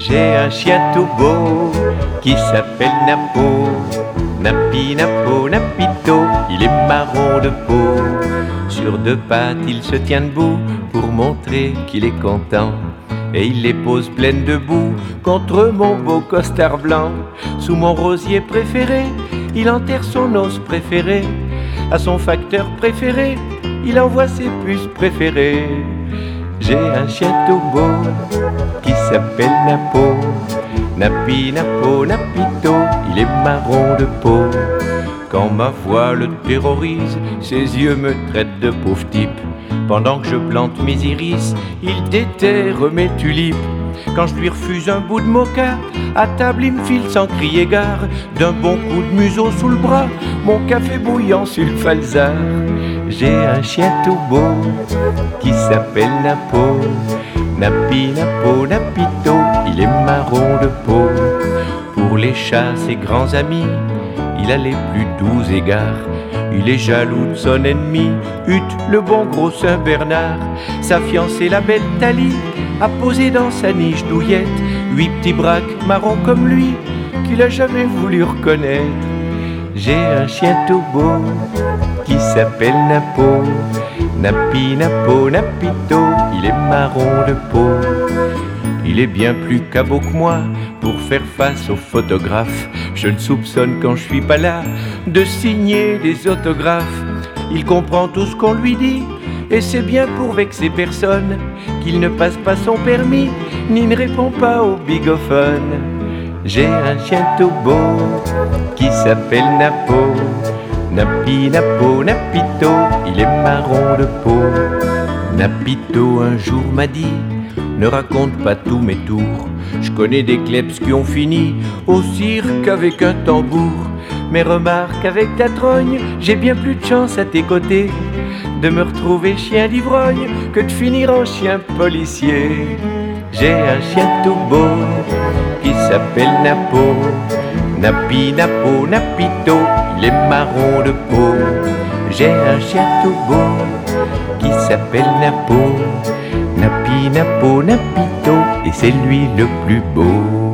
J'ai un chien tout beau qui s'appelle Napo. Napi, Napo, Napito, il est marron de peau. Sur deux pattes, il se tient debout pour montrer qu'il est content. Et il les pose pleines de boue contre mon beau costard blanc. Sous mon rosier préféré, il enterre son os préféré. À son facteur préféré, il envoie ses puces préférées. J'ai un chien tout beau qui s'appelle Napo. Napi, Napo, Napito, il est marron de peau. Quand ma voix le terrorise, ses yeux me traitent de pauvre type. Pendant que je plante mes iris, il déterre mes tulipes. Quand je lui refuse un bout de mocha, à table il me file sans crier gare. D'un bon coup de museau sous le bras, mon café bouillant sur le falzar. J'ai un chien tout beau qui s'appelle Napo. Napi, Napo, Napito, il est marron de peau. Pour les chats, ses grands amis, il a les plus doux égards. Il est jaloux de son ennemi, Hutte, le bon gros Saint-Bernard. Sa fiancée, la belle Thalie, a posé dans sa niche douillette 8 petits braques marrons comme lui, qu'il a jamais voulu reconnaître. J'ai un chien tout beau qui s'appelle Napo. Napi, Napo, Napito, il est marron de peau. Il est bien plus cabot que moi pour faire face aux photographes. Je le soupçonne quand je suis pas là de signer des autographes. Il comprend tout ce qu'on lui dit et c'est bien pour vexer personne qu'il ne passe pas son permis ni ne répond pas au bigophone. J'ai un chien tout beau qui s'appelle Napo. Napi, Napo, Napito, il est marron de peau. Napito un jour m'a dit: ne raconte pas tous mes tours. Je connais des klebs qui ont fini au cirque avec un tambour. Mais remarque avec ta trogne, j'ai bien plus de chance à tes côtés de me retrouver chien d'ivrogne que de finir en chien policier. J'ai un chien tout beau qui s'appelle Napo. Napi, Napo, Napito, il est marron de peau. J'ai un chien tout beau qui s'appelle Napo. Napi, Napo, Napito, et c'est lui le plus beau.